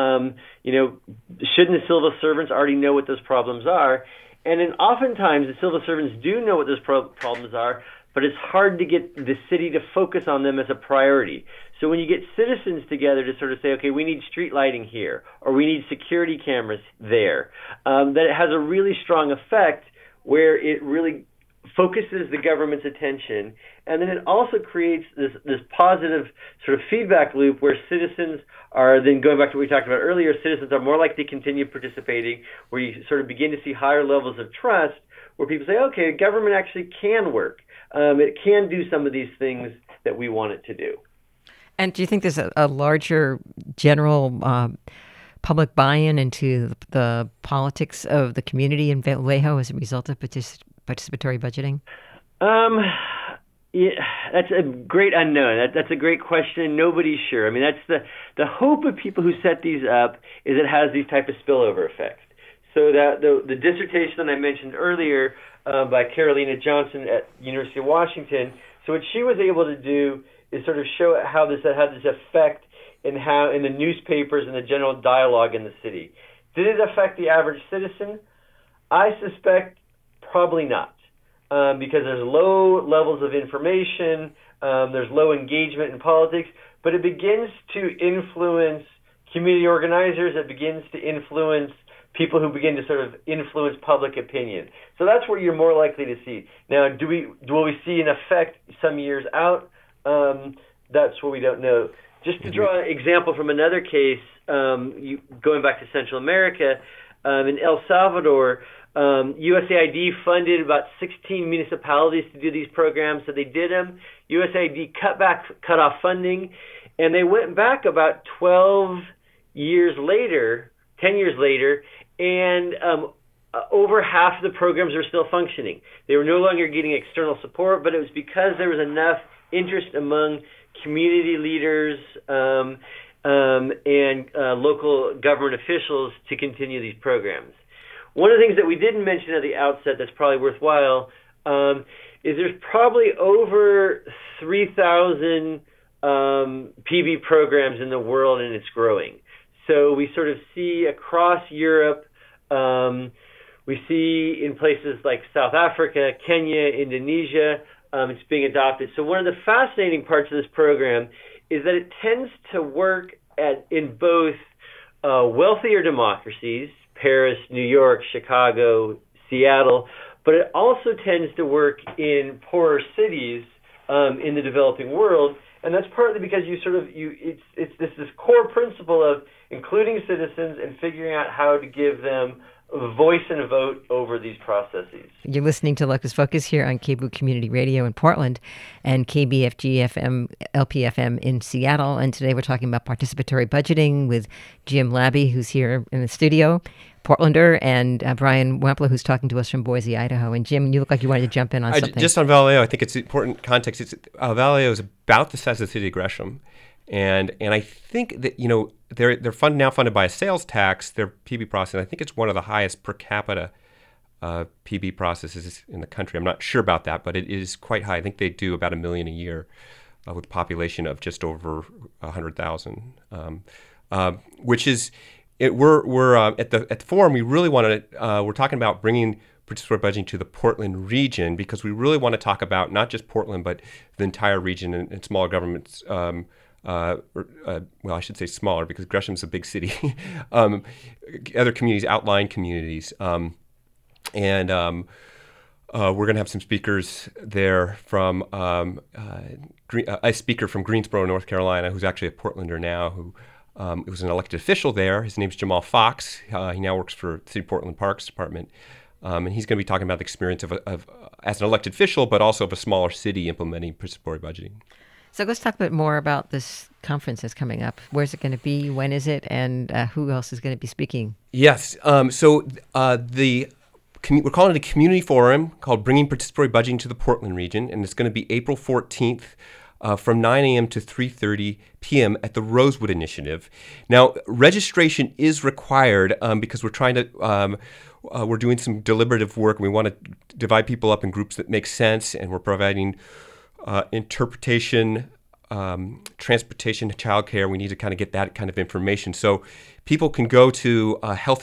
S3: Shouldn't the civil servants already know what those problems are? And then oftentimes the civil servants do know what those problems are, but it's hard to get the city to focus on them as a priority. So when you get citizens together to sort of say, okay, we need street lighting here, or we need security cameras there, that it has a really strong effect where it really focuses the government's attention. And then it also creates this positive sort of feedback loop where citizens are then, going back to what we talked about earlier, citizens are more likely to continue participating, where you sort of begin to see higher levels of trust, where people say, okay, government actually can work. It can do some of these things that we want it to do.
S1: And do you think there's a larger general public buy-in into the politics of the community in Vallejo as a result of participatory budgeting?
S3: Yeah, that's a great unknown. That's a great question. Nobody's sure. I mean, that's the hope of people who set these up is it has these type of spillover effects. So that the dissertation that I mentioned earlier by Carolina Johnson at University of Washington. So what she was able to do is sort of show how this had this effect in the newspapers and the general dialogue in the city. Did it affect the average citizen? I suspect probably not. Because there's low levels of information, there's low engagement in politics, but it begins to influence community organizers, it begins to influence people who begin to sort of influence public opinion. So that's where you're more likely to see. Now, will we see an effect some years out? That's what we don't know. Just to draw an example from another case, going back to Central America, in El Salvador, USAID funded about 16 municipalities to do these programs, so they did them. USAID cut off funding, and they went back about 10 years later, and over half of the programs are still functioning. They were no longer getting external support, but it was because there was enough interest among community leaders and local government officials to continue these programs. One of the things that we didn't mention at the outset that's probably worthwhile is there's probably over 3,000 PB programs in the world, and it's growing. So we sort of see across Europe, we see in places like South Africa, Kenya, Indonesia, it's being adopted. So one of the fascinating parts of this program is that it tends to work in both wealthier democracies, Paris, New York, Chicago, Seattle, but it also tends to work in poorer cities in the developing world, and that's partly because it's this core principle of including citizens and figuring out how to give them a voice and a vote over these processes.
S1: You're listening to Locus Focus here on KBOO Community Radio in Portland and KBFG-FM, LP-FM in Seattle. And today we're talking about participatory budgeting with Jim Labby, who's here in the studio, Portlander, and Brian Wampler, who's talking to us from Boise, Idaho. And Jim, you look like you wanted to jump in on something.
S2: Just on Vallejo, I think it's important context. Vallejo is about the size of the city of Gresham. And I think that, they're now funded by a sales tax, their PB process. I think it's one of the highest per capita PB processes in the country. I'm not sure about that, but it is quite high. I think they do about $1 million a year with a population of just over 100,000, which is we're at the forum. We really want to. We're talking about bringing participatory budgeting to the Portland region because we really want to talk about not just Portland but the entire region and smaller governments. Well, I should say smaller because Gresham's a big city. Other communities, outlying communities, and we're going to have some speakers there from a speaker from Greensboro, North Carolina, who's actually a Portlander now, who was an elected official there. His name's Jamal Fox. He now works for the City of Portland Parks Department, and he's going to be talking about the experience of as an elected official, but also of a smaller city implementing participatory budgeting.
S1: So let's talk a bit more about this conference that's coming up. Where's it going to be? When is it? And who else is going to be speaking?
S2: Yes. So we're calling it a community forum called Bringing Participatory Budgeting to the Portland Region, and it's going to be April 14th from 9 a.m. to 3:30 p.m. at the Rosewood Initiative. Now, registration is required because we're trying to we're doing some deliberative work. We want to divide people up in groups that make sense, and we're providing interpretation, transportation, childcare. We need to kind of get that kind of information. So people can go to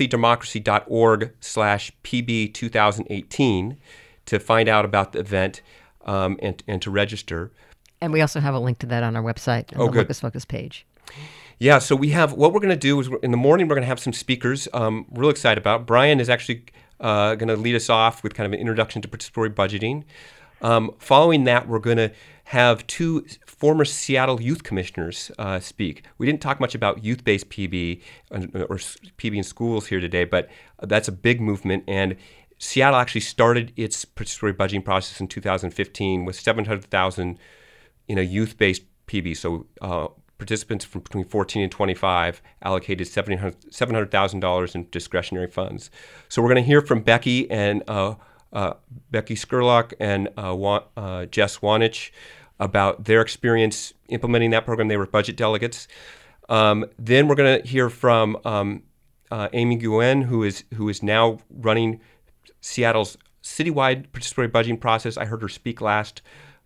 S2: healthydemocracy.org/PB2018 to find out about the event and to register.
S1: And we also have a link to that on our website, on the Locus Focus page.
S2: Yeah, so we have, what we're going to do is in the morning we're going to have some speakers real excited about. Brian is actually going to lead us off with kind of an introduction to participatory budgeting. Following that, we're going to have two former Seattle youth commissioners speak. We didn't talk much about youth-based PB or PB in schools here today, but that's a big movement. And Seattle actually started its participatory budgeting process in 2015 with 700,000 in a youth-based PB. So participants from between 14 and 25 allocated $700,000 in discretionary funds. So we're going to hear from Becky and Becky Skurlock and Jess Wanich about their experience implementing that program. They were budget delegates. Then we're going to hear from Amy Nguyen, who is now running Seattle's citywide participatory budgeting process. I heard her speak last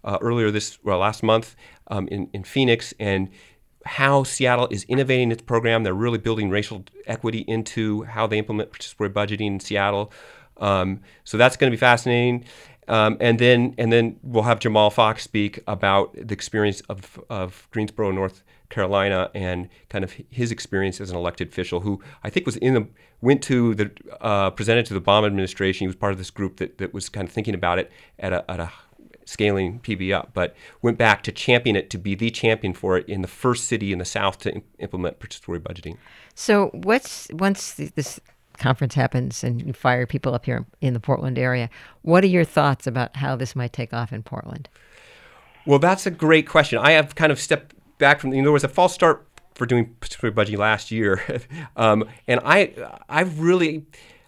S2: month in Phoenix, and how Seattle is innovating its program. They're really building racial equity into how they implement participatory budgeting in Seattle. So that's going to be fascinating. And then we'll have Jamal Fox speak about the experience of Greensboro, North Carolina, and kind of his experience as an elected official, who I think presented to the Obama administration. He was part of this group that was kind of thinking about it at a scaling PB up, but went back to champion it, to be the champion for it in the first city in the South to implement participatory budgeting.
S1: So once this conference happens and you fire people up here in the Portland area, what are your thoughts about how this might take off in Portland?
S2: Well, that's a great question. I have kind of stepped back from, there was a false start for doing participatory budgeting last year. And I really,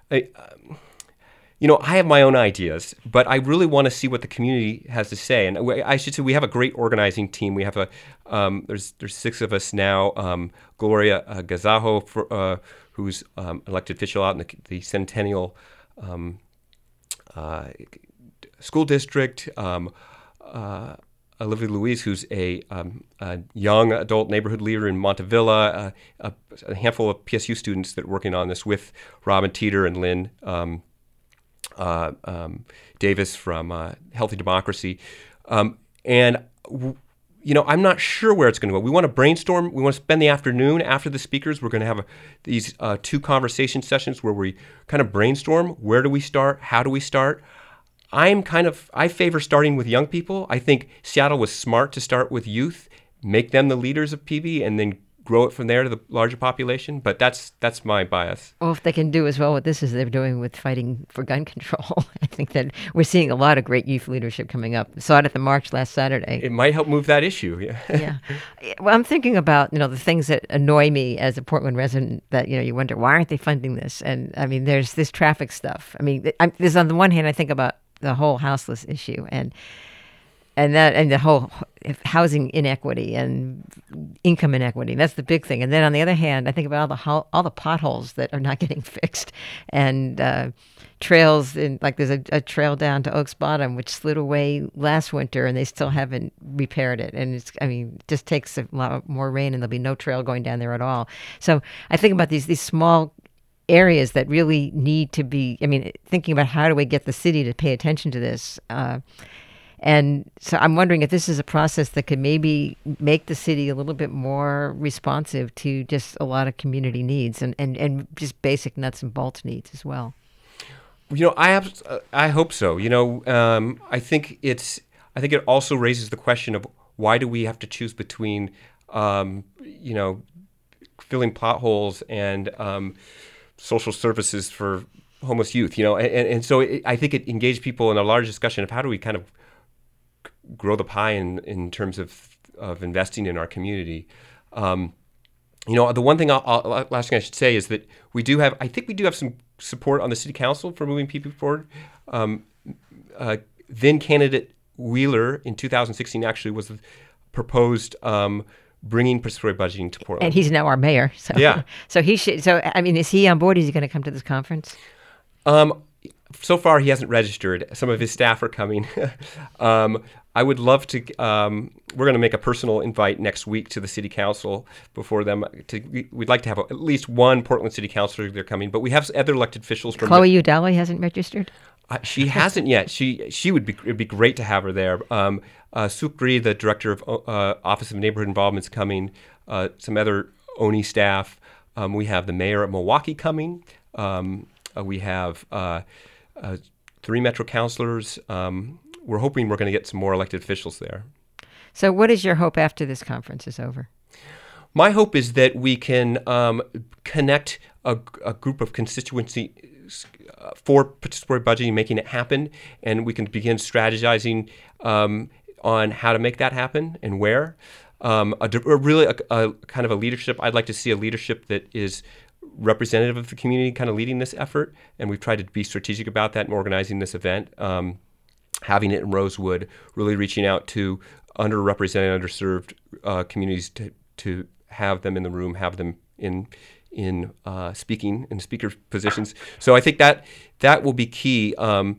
S2: I have my own ideas, but I really want to see what the community has to say. And I should say we have a great organizing team. We have there's 6 of us now. Gloria Gazajo, who's elected official out in the Centennial School District. Olivia Louise, who's a young adult neighborhood leader in Montevilla. A handful of PSU students that are working on this with Robin Teeter and Lynn Davis from Healthy Democracy. And I'm not sure where it's going to go. We want to brainstorm. We want to spend the afternoon after the speakers. We're going to have these 2 conversation sessions where we kind of brainstorm. Where do we start? How do we start? I favor starting with young people. I think Seattle was smart to start with youth, make them the leaders of PB, and then grow it from there to the larger population. But that's my bias.
S1: Well, if they can do as well what this is they're doing with fighting for gun control, I think that we're seeing a lot of great youth leadership coming up. Saw it at the march last Saturday.
S2: It might help move that issue. Yeah.
S1: Yeah. Well, I'm thinking about, the things that annoy me as a Portland resident that, you wonder, why aren't they funding this? And I mean, there's this traffic stuff. I mean, there's on the one hand, I think about the whole houseless issue and the whole housing inequity and income inequity. That's the big thing. And then on the other hand, I think about all the potholes that are not getting fixed, and trails. Like there's a trail down to Oaks Bottom which slid away last winter, and they still haven't repaired it. And it just takes a lot more rain, and there'll be no trail going down there at all. So I think about these small areas that really need to be. Thinking about how do we get the city to pay attention to this. And so I'm wondering if this is a process that could maybe make the city a little bit more responsive to just a lot of community needs and just basic nuts and bolts needs as well.
S2: I hope so. I think it also raises the question of why do we have to choose between, filling potholes and social services for homeless youth. And so I think it engaged people in a large discussion of how do we kind of grow the pie in terms of investing in our community. The one thing last thing I should say is that we do have some support on the city council for moving PB forward. Then candidate Wheeler in 2016 actually was proposed bringing participatory budgeting to Portland,
S1: and he's now our mayor. So
S2: yeah,
S1: so he should. So is he on board? Is he going to come to this conference?
S2: So far, he hasn't registered. Some of his staff are coming. I would love to. We're going to make a personal invite next week to the city council before them. We'd like to have at least one Portland city councilor there coming, but we have other elected officials from.
S1: Chloe Udali hasn't registered.
S2: She hasn't yet. It'd be great to have her there. Sukri, the director of Office of Neighborhood Involvement, is coming. Some other ONI staff. We have the mayor of Milwaukee coming. We have 3 Metro councilors. We're hoping we're going to get some more elected officials there.
S1: So what is your hope after this conference is over?
S2: My hope is that we can connect a group of constituencies for participatory budgeting, making it happen, and we can begin strategizing on how to make that happen and where. Really a kind of a leadership. I'd like to see a leadership that is representative of the community kind of leading this effort, and we've tried to be strategic about that in organizing this event, having it in Rosewood, really reaching out to underrepresented, underserved communities to have them in the room, have them in speaking in speaker positions. So I think that will be key. I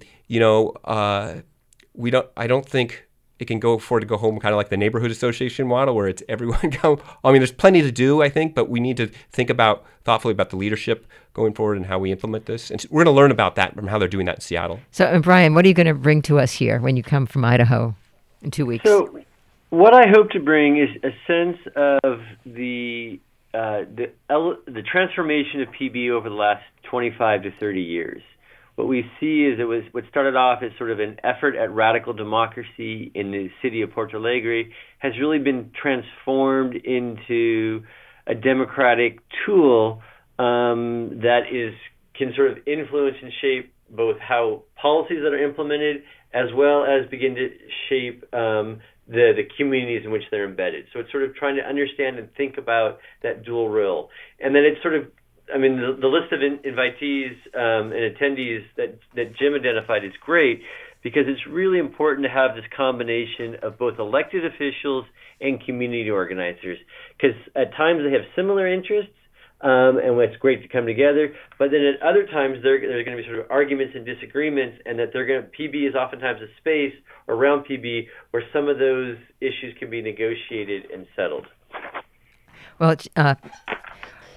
S2: don't think it can go afford to go home kind of like the neighborhood association model where it's everyone go. There's plenty to do, I think, but we need to think thoughtfully about the leadership going forward and how we implement this. And we're going to learn about that from how they're doing that in Seattle.
S1: So, and Brian, what are you going to bring to us here when you come from Idaho in 2 weeks?
S3: So what I hope to bring is a sense of the transformation of PB over the last 25 to 30 years. What we see is what started off as sort of an effort at radical democracy in the city of Porto Alegre has really been transformed into a democratic tool that can sort of influence and shape both how policies that are implemented as well as begin to shape the communities in which they're embedded. So it's sort of trying to understand and think about that dual role. And then it's sort of the list of invitees and attendees that Jim identified is great because it's really important to have this combination of both elected officials and community organizers because at times they have similar interests and it's great to come together, but then at other times there's going to be sort of arguments and disagreements and that PB is oftentimes a space around PB where some of those issues can be negotiated and settled.
S1: Well,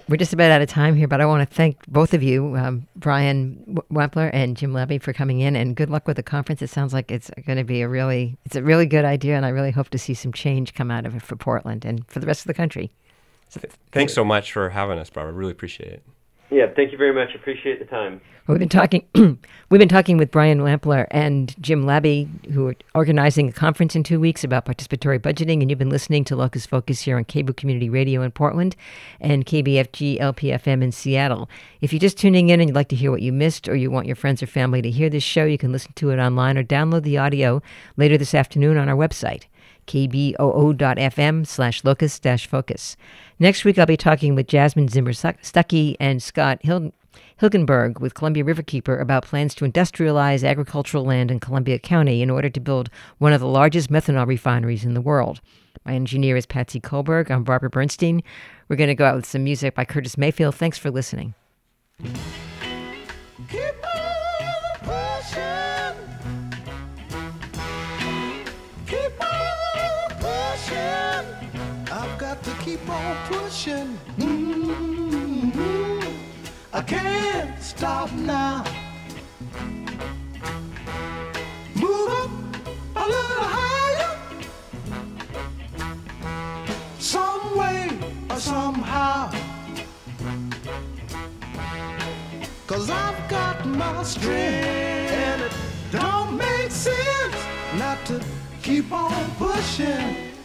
S1: We're just about out of time here, but I want to thank both of you, Brian Wampler and Jim Labbe, for coming in, and good luck with the conference. It sounds like it's going to be a really good idea, and I really hope to see some change come out of it for Portland and for the rest of the country.
S2: So, thanks so much for having us, Barbara. Really appreciate it.
S3: Yeah, thank you very much. Appreciate the time.
S1: We've been talking with Brian Wampler and Jim Labbe, who are organizing a conference in 2 weeks about participatory budgeting, and you've been listening to Locus Focus here on KBOO Community Radio in Portland and KBFG LPFM in Seattle. If you're just tuning in and you'd like to hear what you missed, or you want your friends or family to hear this show, you can listen to it online or download the audio later this afternoon on our website, kboo.fm/locus-focus. Next week, I'll be talking with Jasmine Zimmer-Stuckey and Scott Hilgenberg with Columbia Riverkeeper about plans to industrialize agricultural land in Columbia County in order to build one of the largest methanol refineries in the world. My engineer is Patsy Kohlberg. I'm Barbara Bernstein. We're going to go out with some music by Curtis Mayfield. Thanks for listening.
S4: Keep on pushing. Keep on pushing. I've got to keep on pushing. I can't stop now. Move up a little higher. Some way or somehow. 'Cause I've got my strength, and it don't make sense not to keep on pushing.